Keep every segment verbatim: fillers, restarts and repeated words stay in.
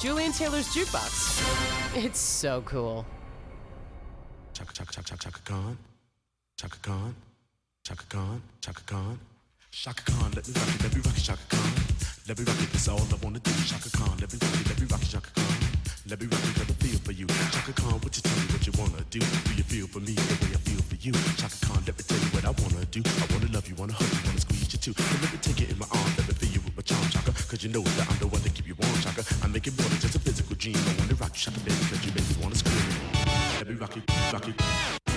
Julian Taylor's Jukebox. It's so cool. Chaka Chaka Chaka Chaka Khan, Chaka Khan, Chaka Khan, Chaka Khan, Chaka Khan. Let me rock it, let me rock it, Chaka Khan. Let me rock it, that's all I wanna do. Chaka Khan, let me rock it, let me rock it, Chaka Khan. Let me rock it, got a feel for you. Chaka Khan, what you tell me what you wanna do? Do you feel for me the way I feel for you? Chaka Khan, let me tell you what I wanna do. I wanna love you, wanna hug you, wanna squeeze you too. And let me take it in my arms, let me feel you with my charm, Chaka. Cause you know that I'm the one to keep you warm, Chaka. I make it more than just a physical dream. I wanna rock you, Chaka, baby, cause you make me wanna scream. Let me rock it, rock it.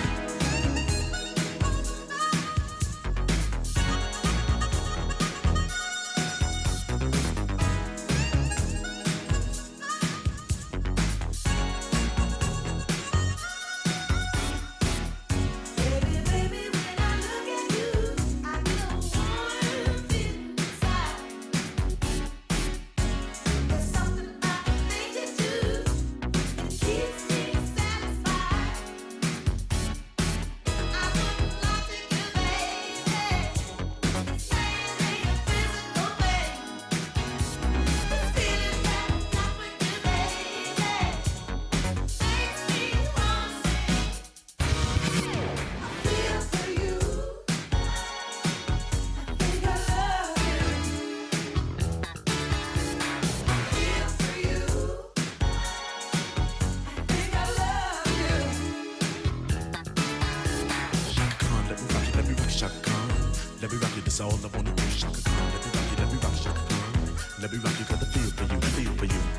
That's all I wanna do, Chaka Khan. Let me rock you, let me rock you, Chaka Khan. Let me rock you, got the feel for you, feel for you.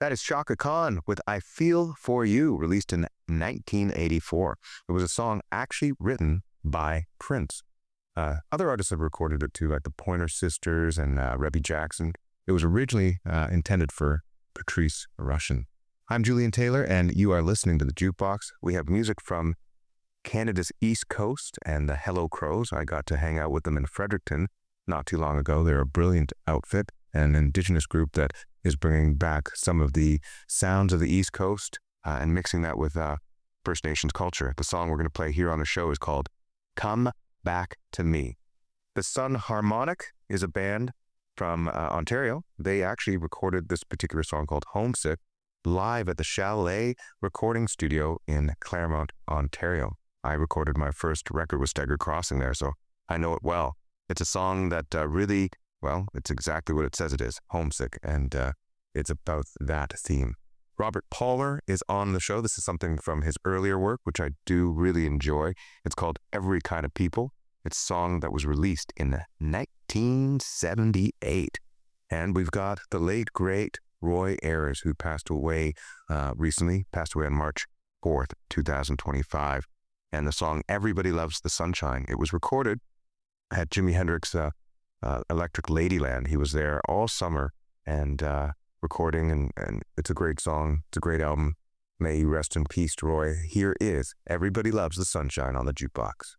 That is Chaka Khan with I Feel For You, released in nineteen eighty-four. It was a song actually written by Prince. Uh, other artists have recorded it too, like the Pointer Sisters and uh, Rebby Jackson. It was originally uh, intended for Patrice Rushen. I'm Julian Taylor, and you are listening to The Jukebox. We have music from Canada's East Coast and the Hello Crows. I got to hang out with them in Fredericton not too long ago. They're a brilliant outfit, an indigenous group that is bringing back some of the sounds of the East Coast uh, and mixing that with uh, First Nations culture. The song we're going to play here on the show is called Come Back to Me. The Sun Harmonic is a band from uh, Ontario. They actually recorded this particular song called Homesick live at the Chalet Recording Studio in Claremont, Ontario. I recorded my first record with Stagger Crossing there, so I know it well. It's a song that uh, really, well, it's exactly what it says it is, homesick, and uh, it's about that theme. Robert Palmer is on the show. This is something from his earlier work, which I do really enjoy. It's called Every Kind of People. It's a song that was released in nineteen seventy-eight. And we've got the late, great Roy Ayers, who passed away uh, recently, passed away on March fourth, twenty twenty-five. And the song Everybody Loves the Sunshine. It was recorded at Jimi Hendrix uh, uh, Electric Ladyland. He was there all summer and uh, recording, and, and it's a great song. It's a great album. May you rest in peace, Roy. Here is Everybody Loves the Sunshine on the Jukebox.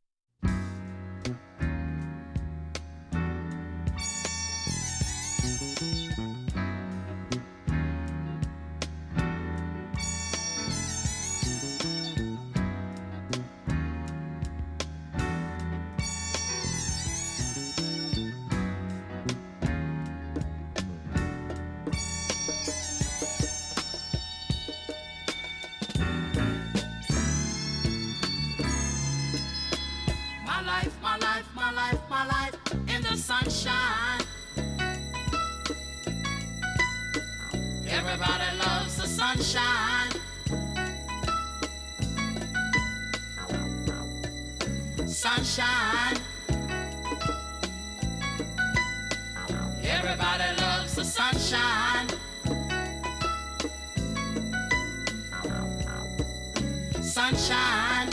Sunshine. Everybody loves the sunshine. Sunshine. Everybody loves the sunshine. Sunshine.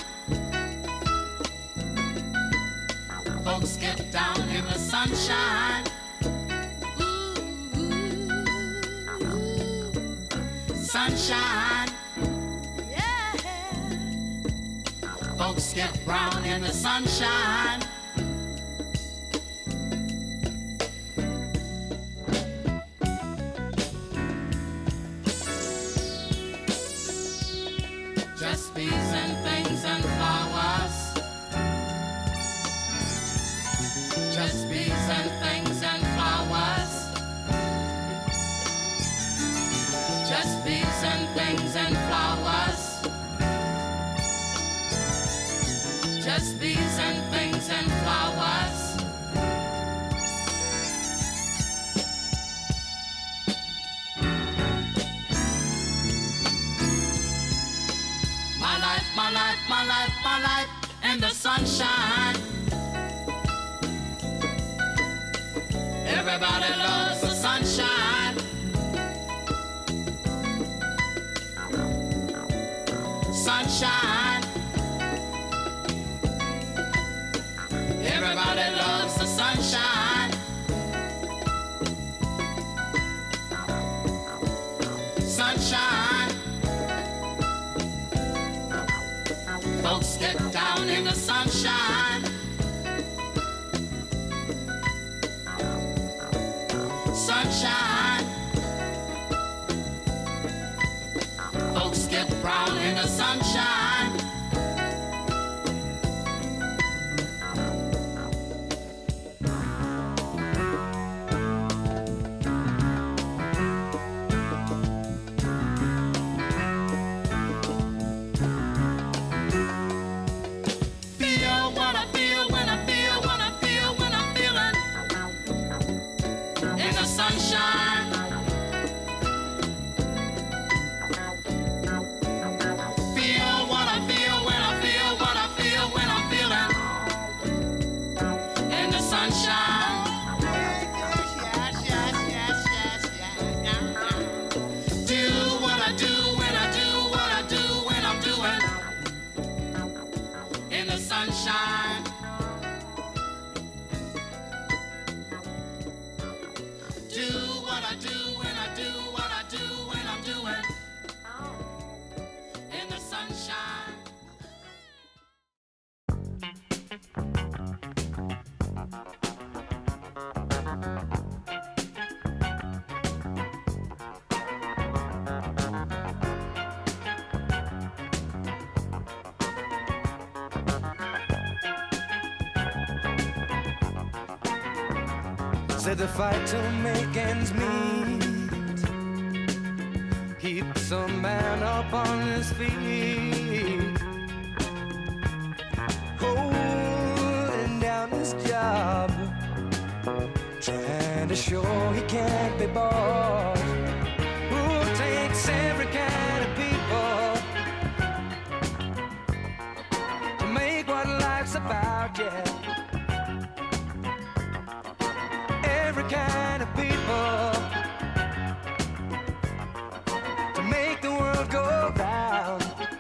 Folks get down in the sunshine. Ooh, ooh, ooh. Sunshine. Yeah. Folks get brown in the sunshine. Just bees and things and flowers. Just bees and things and flowers. Just bees and things and flowers. Just bees and things and flowers. My life, my life, my life, my life in the sunshine. Everybody loves the sunshine. Sunshine. Everybody loves the sunshine. Sunshine. Folks get down in the sunshine. Sunshine. Folks get brown in the sunshine. Said the fight to make ends meet keeps a man up on his feet, holding down his job, trying to show he can't be bought. Who takes every kind of people to make what life's about, yeah. Every kind of people to make the world go round.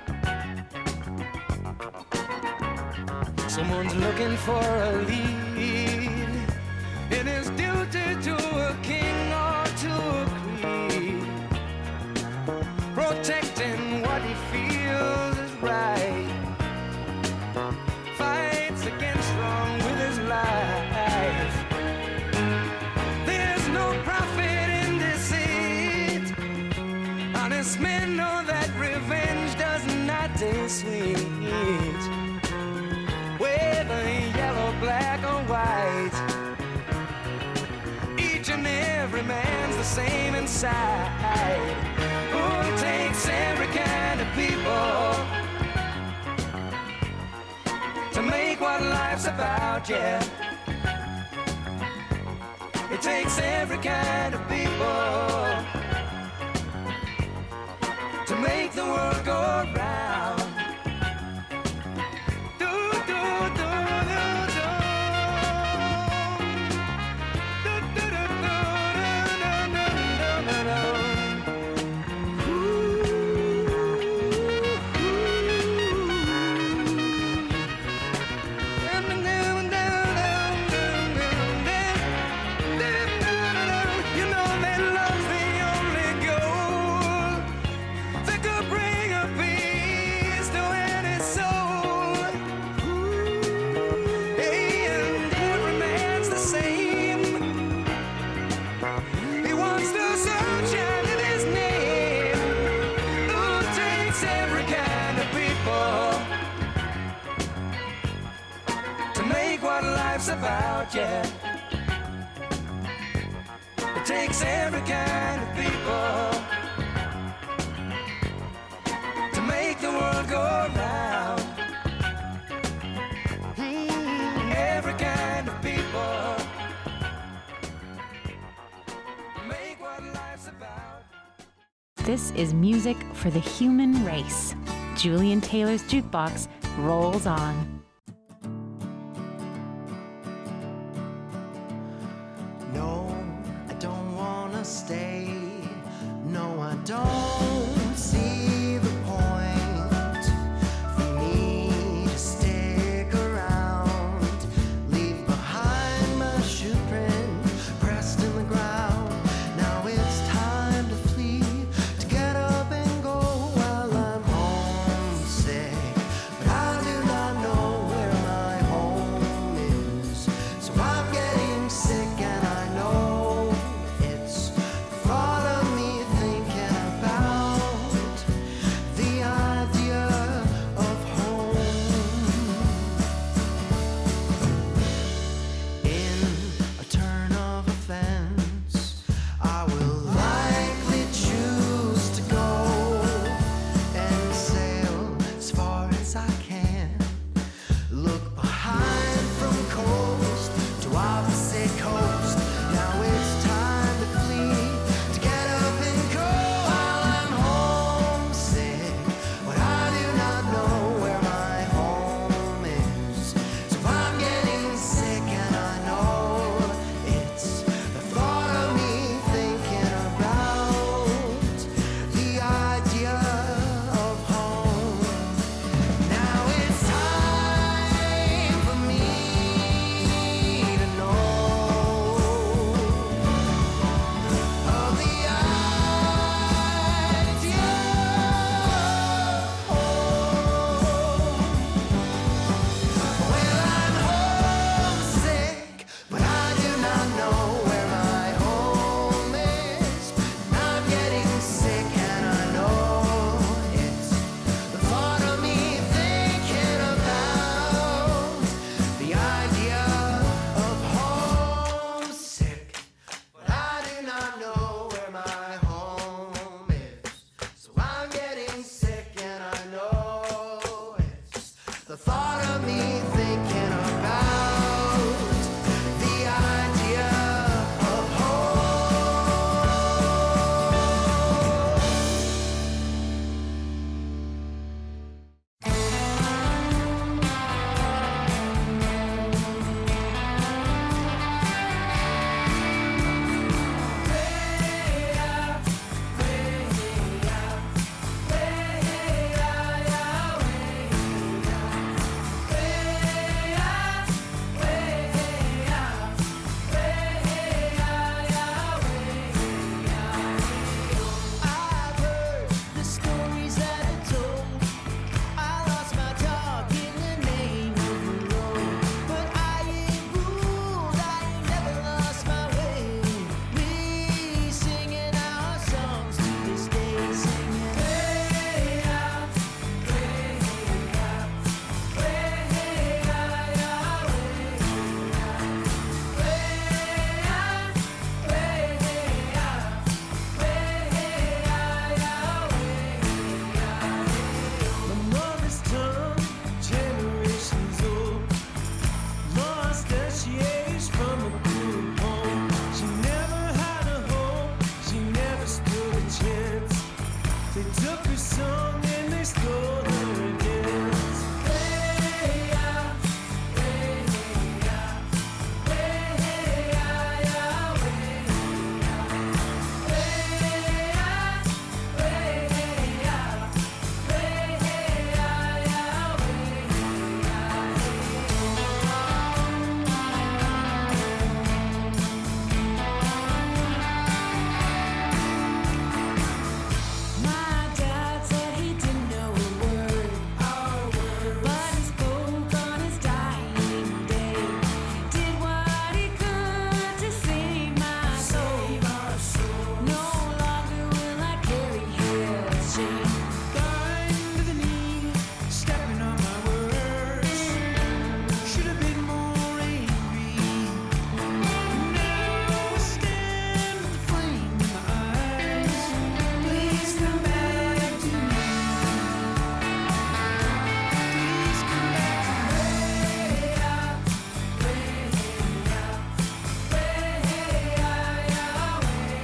Someone's looking for a lead in his duty to a king or to a creed, protecting what he feels is right, fights against wrong with his life. There's no profit in deceit. Honest men know that revenge does not taste sweet. Whether yellow, black or white, each and every man's the same inside. Who takes every kind of people to make what life's about, yeah. It takes every kind of people to make the world go round. Do, do, do, do, do. Do, do, do, do, do, do, do, do, do. Ooh, you know that love's the only goal that could bring a peace to any soul. Hey, and every man's the same. He wants the sunshine in his name. Who takes every kind of people to make what life's about, yeah. It takes every kind of people to make the world go round. Mm, every kind of people make what life's about. This is music for the human race. Julian Taylor's Jukebox rolls on. No, I don't wanna stay. No, I don't see the point for me to stick around. Leave behind my shoe print pressed in the ground. Now it's time to flee, to get up and go while I'm homesick. But I do not know song and they stole her dance. Way out, way out, way out, way out, way out, way out, My dad said he didn't know a word, but he spoke on his dying day. Did what he could to save my soul. No longer will I carry his shame. Blind to the knee, stepping on my words. Should have been more angry. Now stand with the flame in my eyes. Please come back to me. Please come back to me. Way out, way out, way out, way out,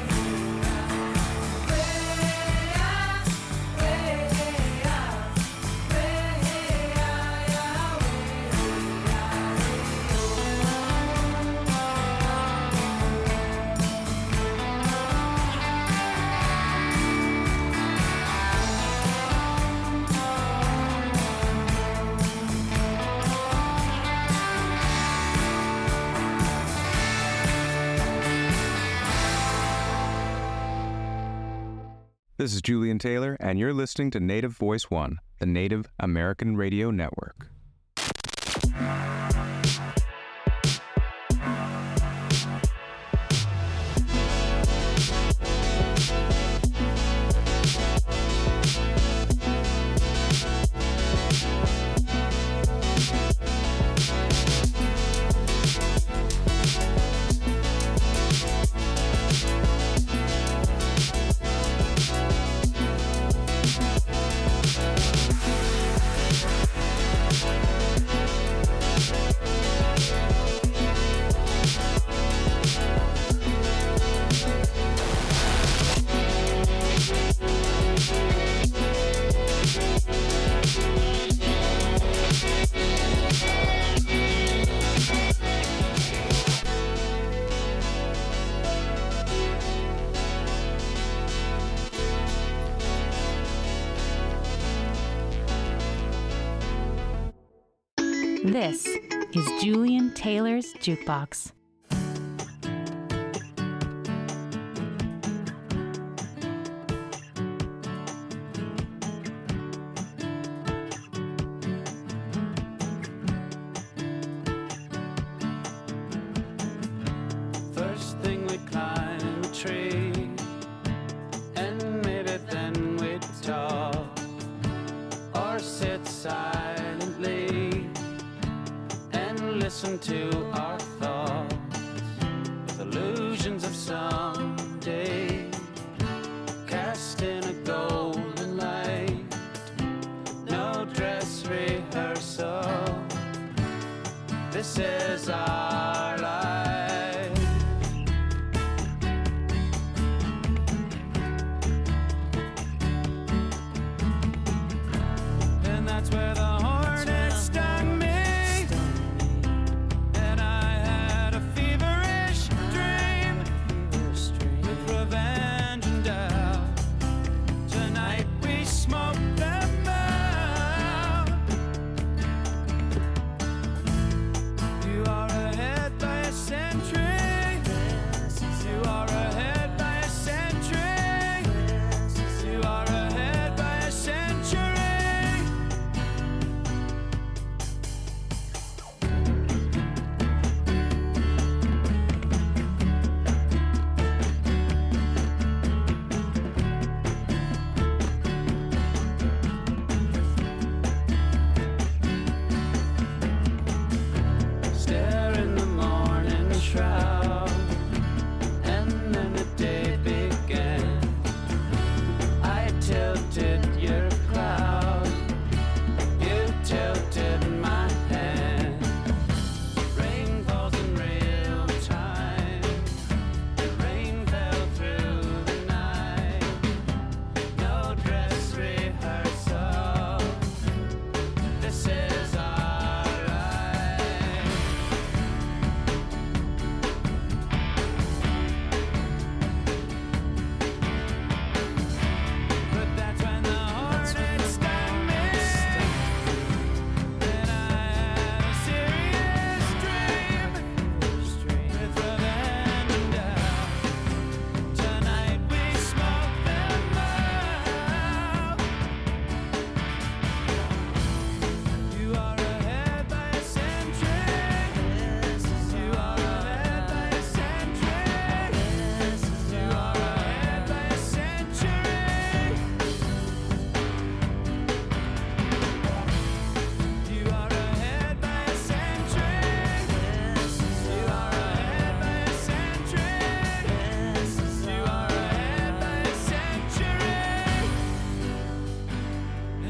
This is Julian Taylor, and you're listening to Native Voice One, the Native American Radio Network. This is Julian Taylor's Jukebox. First thing we climb a tree, and maybe then we talk, or sit silently and listen to our thoughts, with illusions of someday cast in a golden light. No dress rehearsal, this is our life. And that's where the hornet stung me, and I had a feverish dream with revenge and doubt. Tonight we smoke them out. You are ahead by a century. You are ahead by a century. You are ahead by a century.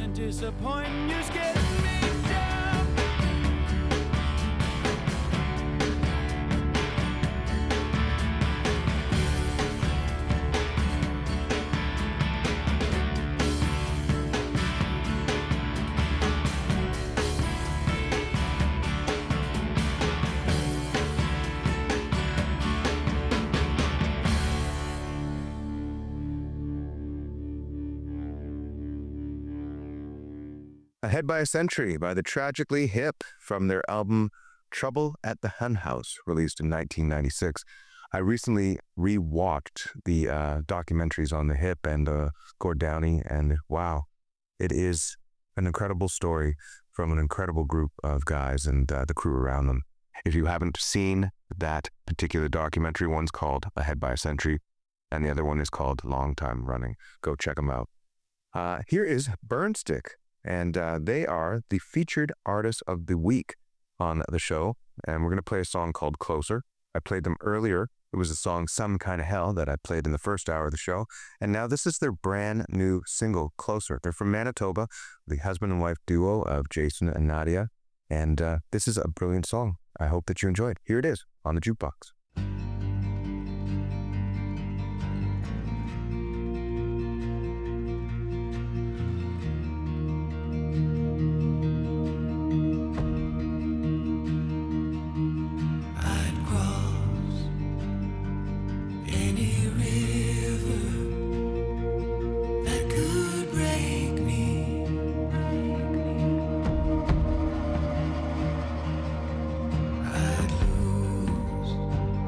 and disappointing. You're getting me down. Ahead by a Century by the Tragically Hip from their album Trouble at the Hen House, released in nineteen ninety-six. I recently re-watched the uh, documentaries on the Hip and uh, Gord Downie, and wow, it is an incredible story from an incredible group of guys and uh, the crew around them. If you haven't seen that particular documentary, one's called Ahead by a Century, and the other one is called Long Time Running. Go check them out. Uh, here is Burnstick. And uh, they are the featured artist of the week on the show. And we're going to play a song called Closer. I played them earlier. It was a song, Some Kind of Hell, that I played in the first hour of the show. And now this is their brand new single, Closer. They're from Manitoba, the husband and wife duo of Jason and Nadia. And uh, this is a brilliant song. I hope that you enjoyed. Here it is on the Jukebox. I'd lose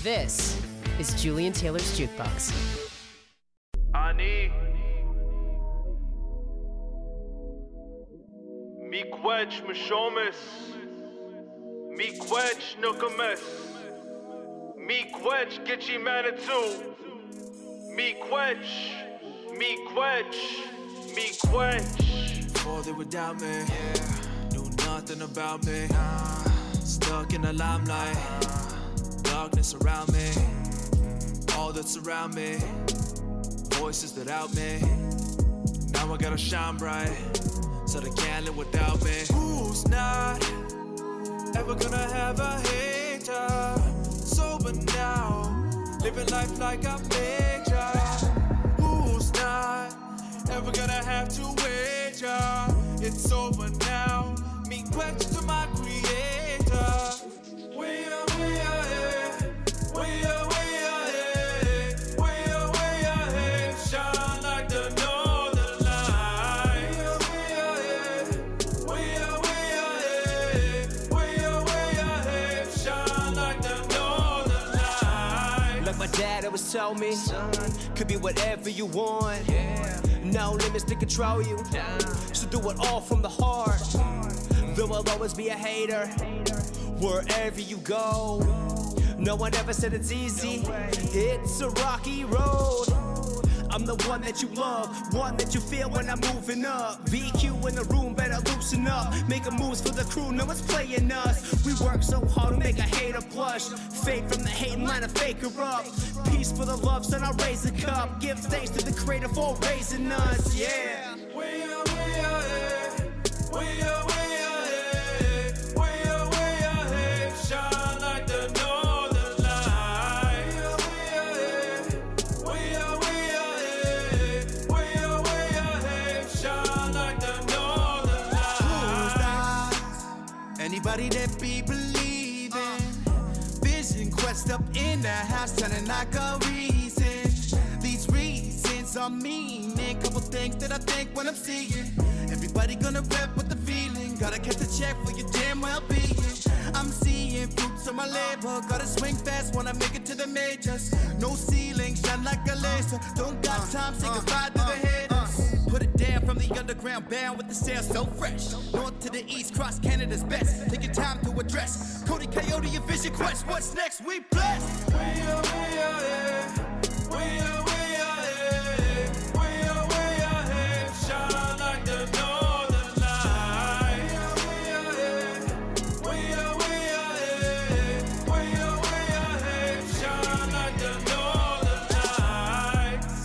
This is Julian Taylor's Jukebox. Ani Miigwech Mishomis Miigwech Nukames Miigwech Gitchi Manitou Miigwech Miigwech Miigwech. Before they would doubt me, yeah. Knew nothing about me, nah. Stuck in the limelight, uh. Darkness around me, all that's around me, voices that out me. Now I gotta shine bright, so they can't live without me. Who's not ever gonna have a hater? Sober now, living life like a major. Who's not ever gonna have to wager? It's over now. Me question to my creator. We are, we are here. We are, we are here. We are, we are here. Shine like the northern light. We are, we are here. We are, we are here. We are, we are here. Shine like the northern light. Like my dad always told me, son, could be whatever you want. Yeah. No limits to control you. So do it all from the heart. There will always be a hater wherever you go. No one ever said it's easy. It's a rocky road. I'm the one that you love, one that you feel when I'm moving up. V Q in the room, better loosen up. Making moves for the crew, no one's playing us. We work so hard to make a hater blush. Fake from the hating line, a faker up. Peace for the love, son, I'll raise a cup. Give thanks to the creator for raising us, yeah. We are, we are here. We are, we are here. We are, we are here. Shine like the northern light. We are, we are here. We are, we are here. We are, we are here. Shine like the northern light. Who's that? Anybody that be believing. Vision quest up in the house, turning like a reason. These reasons are meaning. Couple things that I think when I'm seeing. Everybody gonna rep with the feeling. Gotta catch the check for your damn well-being. I'm seeing fruits of my labor. Gotta swing fast when I make it to the majors. No ceiling, shine like a laser. Don't got time, say goodbye to the haters. Put it down from the underground, bound with the sound so fresh. North to the east, cross Canada's best. Take your time to address. Cody Coyote, your vision quest. What's next? We blessed. We are, we are here. We are, we are here. We are, we are here. Shine like the northern light. We are, we are here. We are, we are here. We are, we are here. Shine like the northern lights.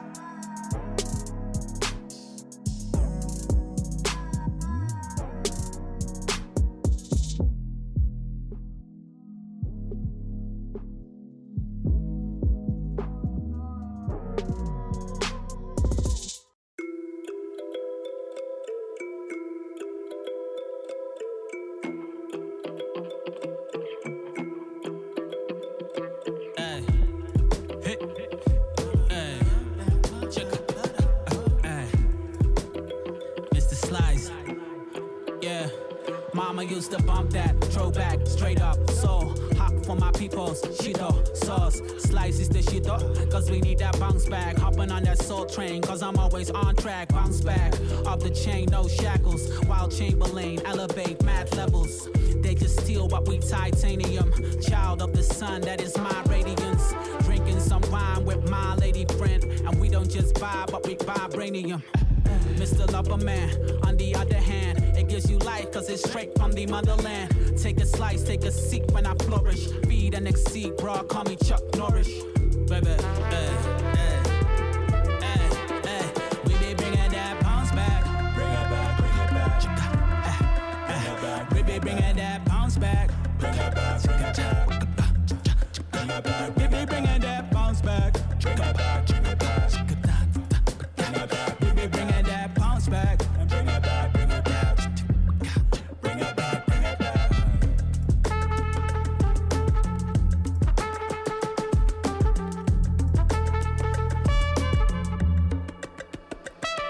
Ay. Hey. Ay. Check it. Ay. Mister Slice. Yeah. Mama used to bump that throwback straight up. So hot for my peoples. Shito sauce. Slice is the shito. Cause we need that bounce back. Hopping on that soul train. Cause I'm always on track. Bounce back. Off the chain, no shackles. Wild Chamberlain. Elevate mad levels. They just steal what we titanium. Child of the sun, that is my radiance. Drinking some wine with my lady friend. And we don't just vibe, but we vibranium. Mister Loverman, on the other hand, it gives you life cause it's straight from the motherland. Take a slice, take a seat when I flourish. Feed and exceed, bro, call me Chuck Norris. Baby, hey, hey, hey, hey. We be bringing that bounce back. Bring it back, bring it back. Bring it back. We be bringing that bounce back. Bring it back, bring it back. Bring it back. We be bringing that bounce back. Bring it back, bring it back. Bring it back. We be bringing that bounce back. And bring it back, bring it back. Bring it back, bring it back.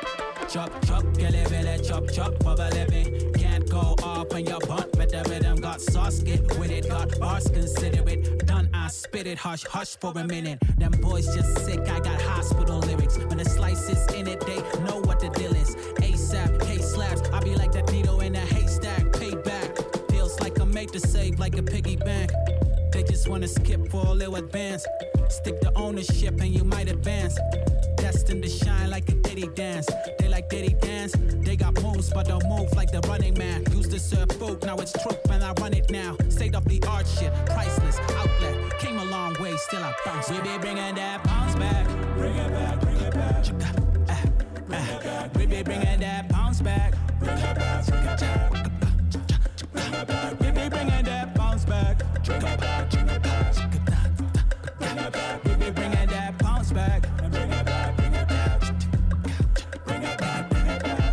Chop, chop, get it, chop, chop, bubble me. Can't go off when your butt with the rhythm got hot sauce, get with it. Got bars, consider it. Done, I spit it. Hush, hush for a minute. Them boys just sick, I got hospital lyrics. When the slice is in it, they know what the deal is. ASAP, K-slaps, I be like that needle in a haystack. Payback, feels like I'm made to save like a piggy bank. They just wanna skip for a little advance. Stick to ownership and you might advance. Destined to shine like a ditty dance. They like ditty dance. They got moves, but don't move like the Running Man. Used to serve food, now it's truth, and I run it now. State of the art shit, priceless, outlet. Came a long way, still I bounce. We be bringing that bounce back. Bring it back, bring it back. Uh, uh, we be bringing that bounce back. Bring it back, bring it back. Bring it back. We be bringing that bounce back. Bring it back, bring it back. Bring it back. We be bringing that bounce back. And bring it back, bring it back. Bring it back, bring it back.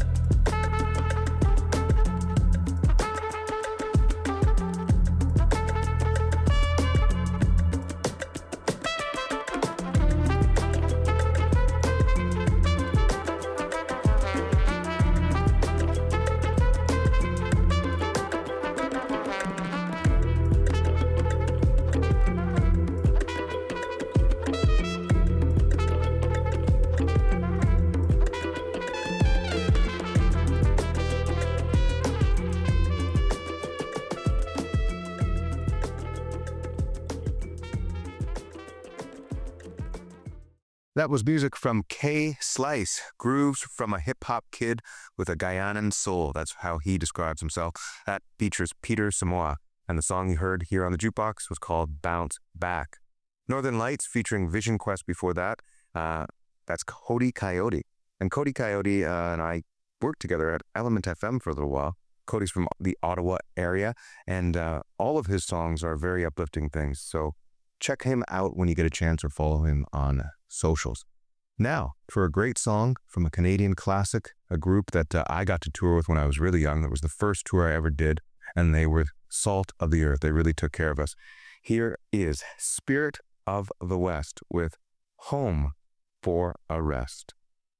That was music from K-Slice, grooves from a hip-hop kid with a Guyanan soul. That's how he describes himself. That features Peter Samoa, and the song you heard here on the jukebox was called Bounce Back. Northern Lights featuring Vision Quest before that, uh, that's Cody Coyote. And Cody Coyote uh, and I worked together at Element F M for a little while. Cody's from the Ottawa area, and uh, all of his songs are very uplifting things. So check him out when you get a chance or follow him on socials. Now, for a great song from a Canadian classic, a group that uh, I got to tour with when I was really young. That was the first tour I ever did, and they were salt of the earth. They really took care of us. Here is Spirit of the West with Home for a Rest.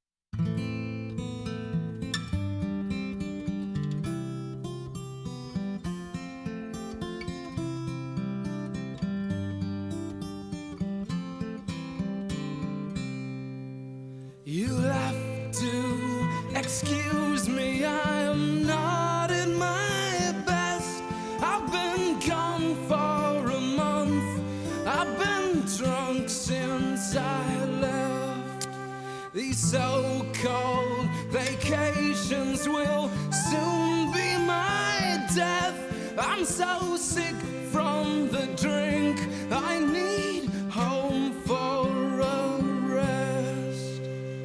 You'll have to excuse me, I am not at my best. I've been gone for a month, I've been drunk since I left. These so-called vacations will soon be my death. I'm so sick from the drink, I need home for a rest.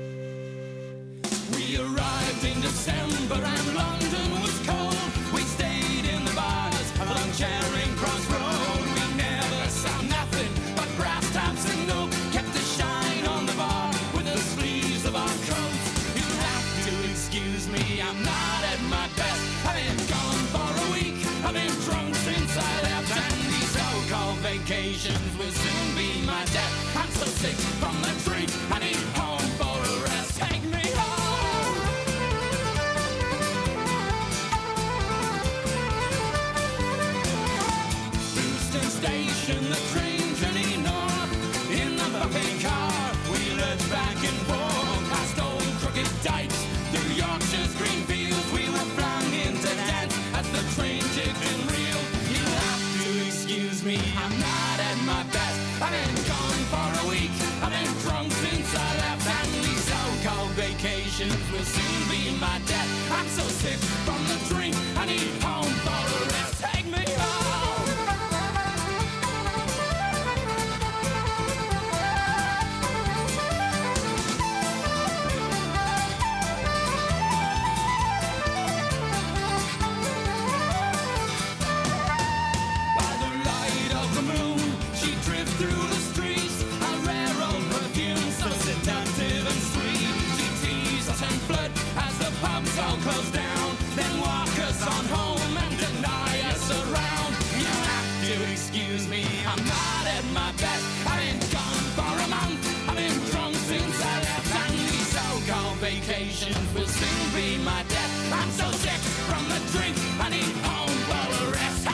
We arrived in December and London was cold. We stayed in the bars along Charing Cross Road. We never saw nothing but brass taps and oak. Kept the shine on the bar with the sleeves of our coats. You'll have to excuse me, I'm not at my best. I've been gone for a week, I've been drunk since I left. And these so-called vacations will soon be my death. I'm so sick from the drink, I need home for a rest. Take me home. Houston Station, the train journey north. In the buffet car, we lurched back and forth past old crooked dikes, through Yorkshire's green fields. We were flung into dance as the train jigged and reeled. You'll have to excuse me, I'm not at my best. I've been gone for a week, I've been drunk since I left. And these so-called vacations will soon be my death. I'm so sick from the drink, I need home for a rest. Take me home. By the light of the moon, she drifts through the streets. A rare old perfume, so seductive and sweet. She teased us and flirt as the pubs all close down, then walk us on home and deny us around. You have to excuse me, I'm not at my best. I've been gone for a month, I've been drunk since I left. And these so-called vacations will soon be my death. I'm so sick from the drink, I need home for a rest.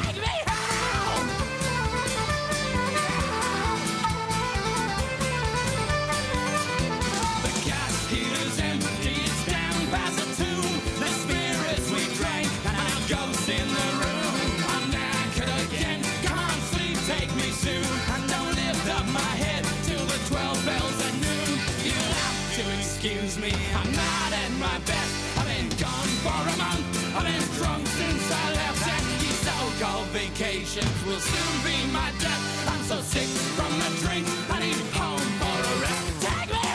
excuse me, I'm not at my best. I've been gone for a month, I've been drunk since I left. And these so-called vacations will soon be my death. I'm so sick from the drink, I need home for a rest. Take me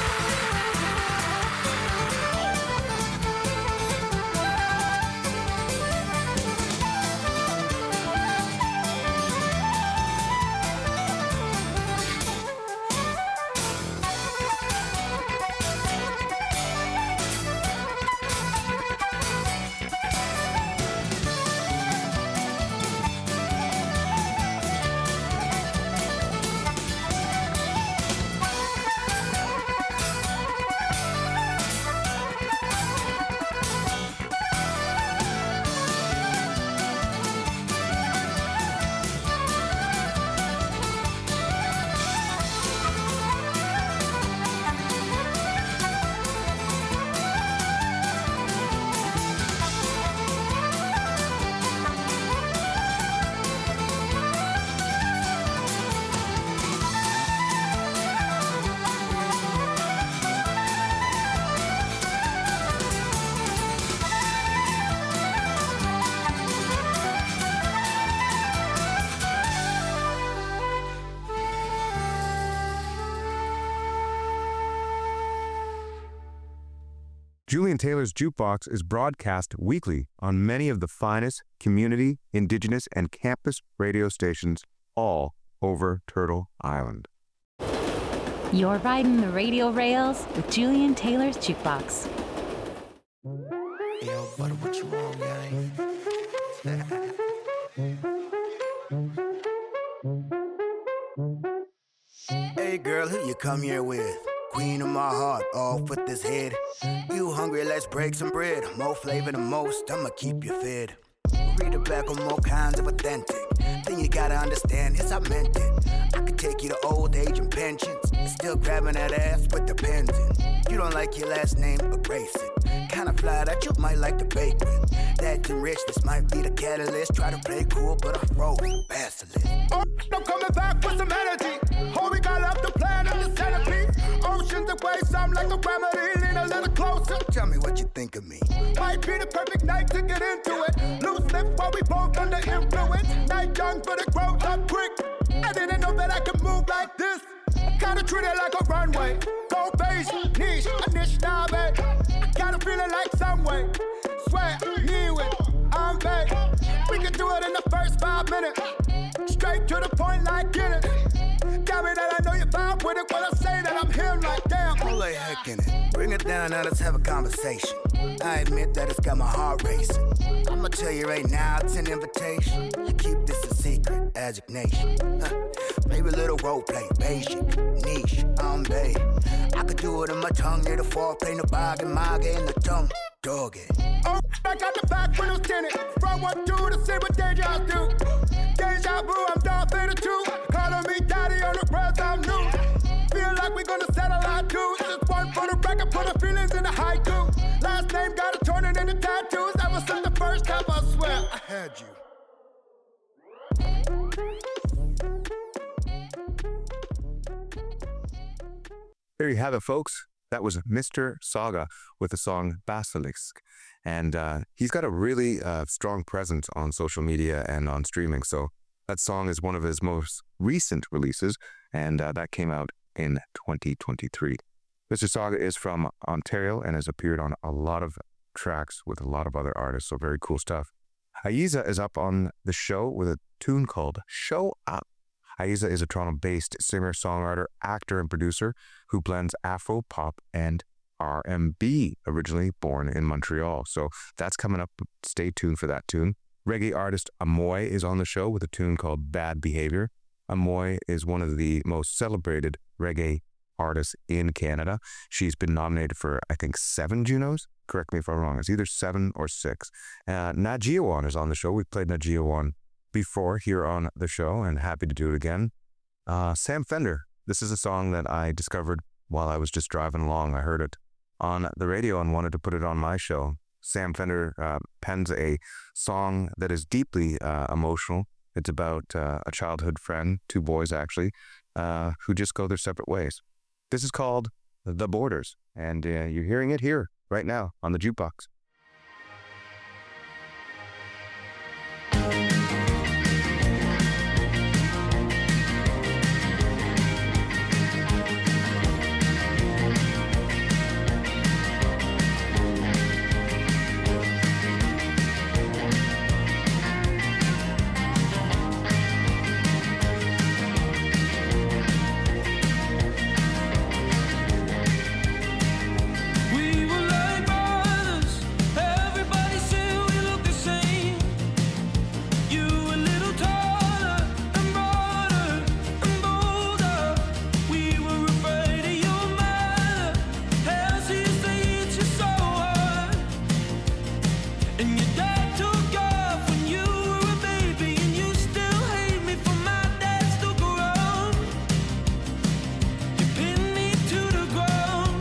Julian Taylor's Jukebox is broadcast weekly on many of the finest community, indigenous, and campus radio stations all over Turtle Island. You're riding the radio rails with Julian Taylor's Jukebox. Yo, butter, what you on, gang? Hey, girl, who you come here with? Queen of my heart, off with this head. You hungry, let's break some bread. More flavor than most, I'ma keep you fed. Read the back on more kinds of authentic. Then you gotta understand, yes, I meant it. I could take you to old age and pensions. Still grabbing that ass with the pens in. You don't like your last name, erase it. Kinda fly that you might like to bake with. That's rich, this might be the catalyst. Try to play cool, but I froze, basilisk. Oh, I'm coming back with some energy. Oh, we got up the plan of the centipede. Oceans away, some like a remedy. Lean a little closer. Tell me what you think of me. Might be the perfect night to get into it. Loose lips while we both under influence. Night young, but it grows up quick. I didn't know that I could move like this. Kinda treat it like a runway. Go face, niche, a niche now, babe. I got a feeling like some way. Swear, knew it, I'm babe. We can do it in the first five minutes. Straight to the point like Guinness. Got me that I know you vibe with it when I say that I'm him like damn. Pull a heck in it. Bring it down, now let's have a conversation. I admit that it's got my heart racing. I'ma tell you right now, it's an invitation. I keep this a secret, Agignation. Huh. Maybe a little role play, basic, niche, I'm babe. I could do it in my tongue, near the foreplay, the bog and maga in the tongue. Dog it. Oh, I got the back windows tinted. From what do to see what they just do. Deja vu, I'm Darth Vader too. Calling me daddy on the breath I'm new. Feel like we gonna settle our dues. Just one for the record, put the feelings in the haiku. Last name gotta turn it into tattoos. That was since the first time, I swear I had you. There you have it, folks. That was Mister Saga with the song Basilisk. And uh, he's got a really uh, strong presence on social media and on streaming. So that song is one of his most recent releases, and uh, that came out in twenty twenty-three. Mister Saga is from Ontario and has appeared on a lot of tracks with a lot of other artists. So very cool stuff. Aiza is up on the show with a tune called Show Up. Aiza is a Toronto-based singer, songwriter, actor, and producer who blends Afro, pop, and R and B, originally born in Montreal. So that's coming up. Stay tuned for that tune. Reggae artist Amoy is on the show with a tune called Bad Behavior. Amoy is one of the most celebrated reggae artists in Canada. She's been nominated for, I think, seven Junos. Correct me if I'm wrong. It's either seven or six. Uh, Najiawan is on the show. We've played Najiawan before here on the show, and happy to do it again. Uh, Sam Fender. This is a song that I discovered while I was just driving along. I heard it on the radio and wanted to put it on my show. Sam Fender uh, pens a song that is deeply uh, emotional. It's about uh, a childhood friend, two boys actually, uh, who just go their separate ways. This is called The Borders. And uh, you're hearing it here right now on the Jukebox. We were like brothers. Everybody said we looked the same. You a little taller and broader and bolder. We were afraid of your mother. Hell sees they hit you so hard. And your dad took off when you were a baby, and you still hate me for my dad stuck around. You pinned me to the ground.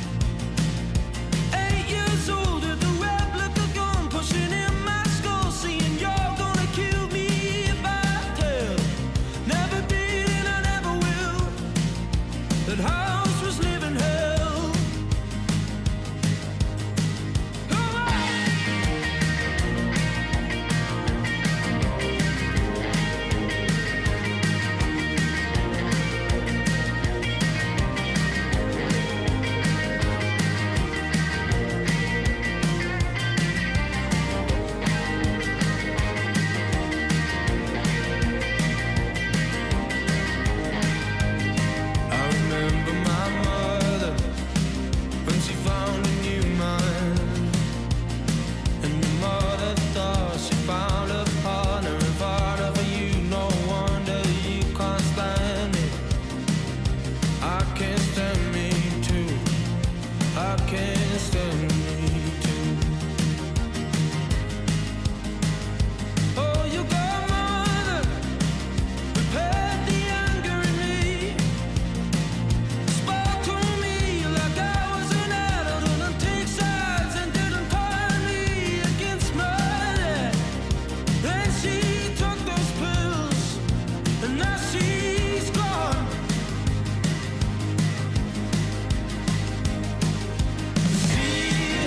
Eight years old with a replica gun pushing in my skull, saying you're gonna kill me if I tell. Never did and I never will. That house was living hell. Come on! I remember my mother when she found a new mind, and your mother thought she found a partner and partner for you. No wonder you can't stand me. I can't stand me too. I can't stand me too. Oh, you got mother prepared the anger in me. Spoke to me like I was an adult, didn't take sides and didn't turn me against my dad. Then she took those pills, and now she's gone. She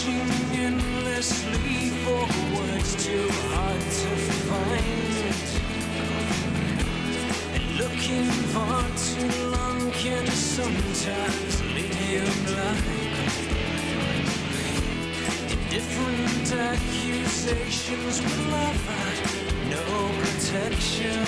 searching endlessly for words too hard to find. And looking far too long can sometimes leave you blind. Different accusations will offer no protection.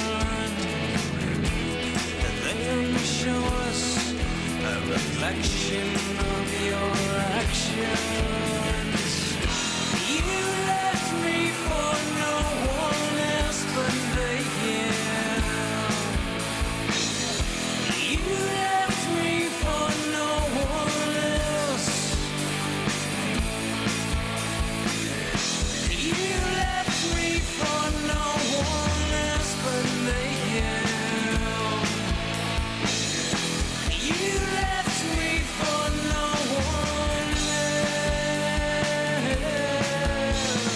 They only show us a reflection of your actions. You left me for no one else but they, yeah. You left me for no one else. You left me for no one else but me, yeah. You left me for no one else.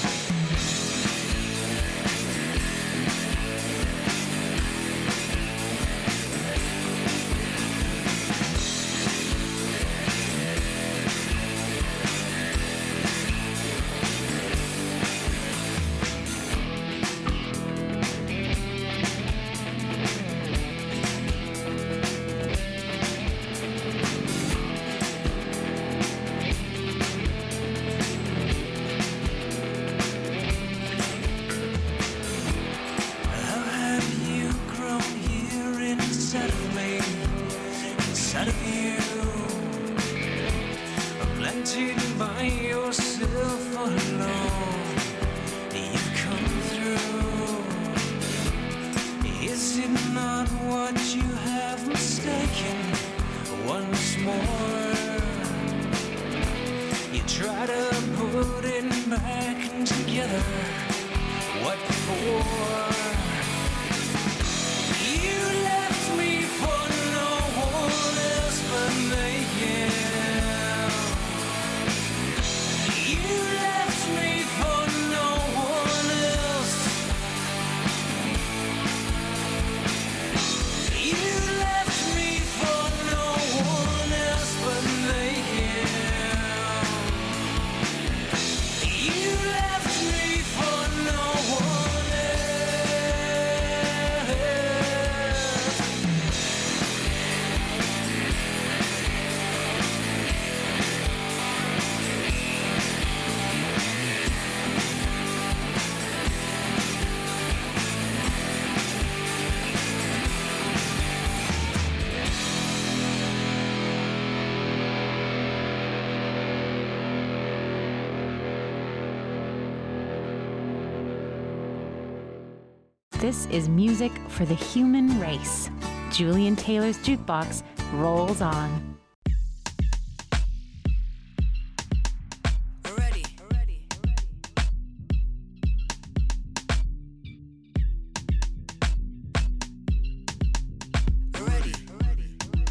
How have you grown here inside of me, inside of you? Planted by yourself alone, you've come through. Is it not what you have mistaken once more? You try to put it back together. What for? You left me for no one else but me, yeah. You left me for no one else. You left me for no one else but me, yeah. You left me for no one else. This is music for the human race. Julian Taylor's Jukebox rolls on. Ready, ready, ready, ready.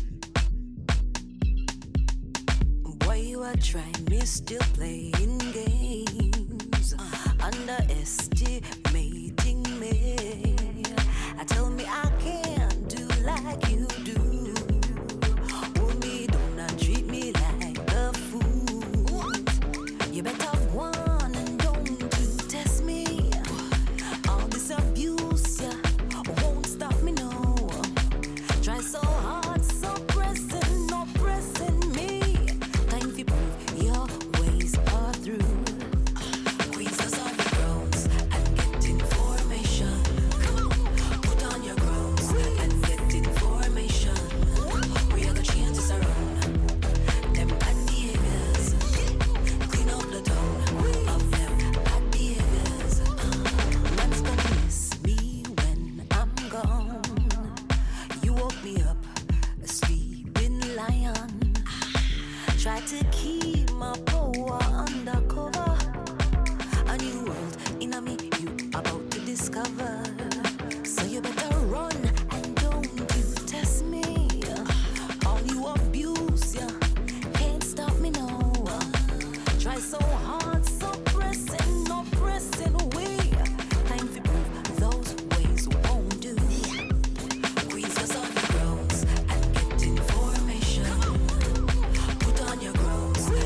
Boy, you are trying me, still playing games, underestimating me. I tell me I can't do like you do. Hold me, do not treat me like a fool. You better go on and don't you test me. All this abuse, yeah, won't stop me, no. Try so hard, so pressing, no pressing me. Time to prove your ways are through. Squeeze us off your grounds and get information. Put on your grounds and get information. We are the changes around them bad behaviors. Clean up the town of them bad behaviors. Man's gonna miss me when I'm gone. You woke me up, a sleeping lion. Try to keep my power undercover. A new world in a me you about to discover. So you better run and don't you test me. All you abuse, yeah, can't stop me now. Try so hard, so pressing, no pressing away. Time to prove those ways won't do. Squeeze us on the grounds and get information. Put on your grounds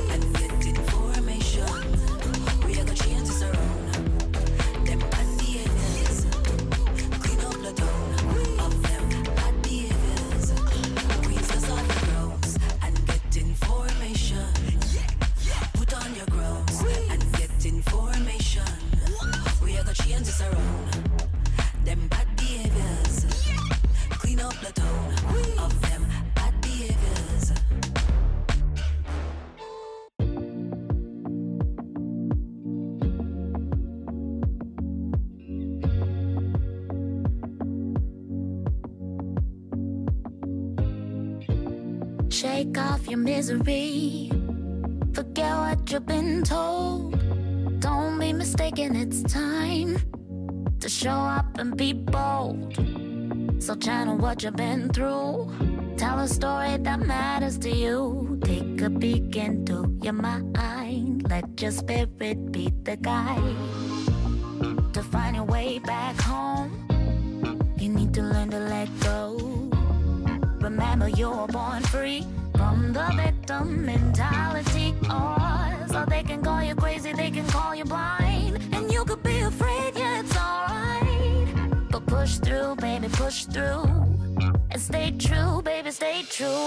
shake off your misery. Forget what you've been told. Don't be mistaken, it's time to show up and be bold. So channel what you've been through. Tell a story that matters to you. Take a peek into your mind. Let your spirit be the guide. To find your way back home, you need to learn to let go. Remember you were born free from the victim mentality. Or so they can call you crazy, they can call you blind. And you could be afraid, yeah, it's alright. But push through, baby, push through. And stay true, baby, stay true.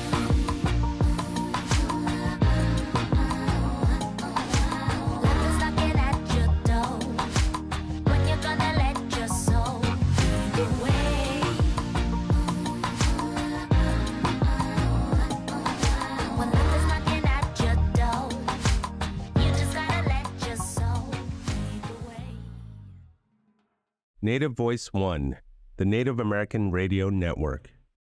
Life is knocking at your door. When you're gonna let your soul lead the way. When life is knocking at your door, you just gotta let your soul lead the way. Native Voice One, the Native American Radio Network.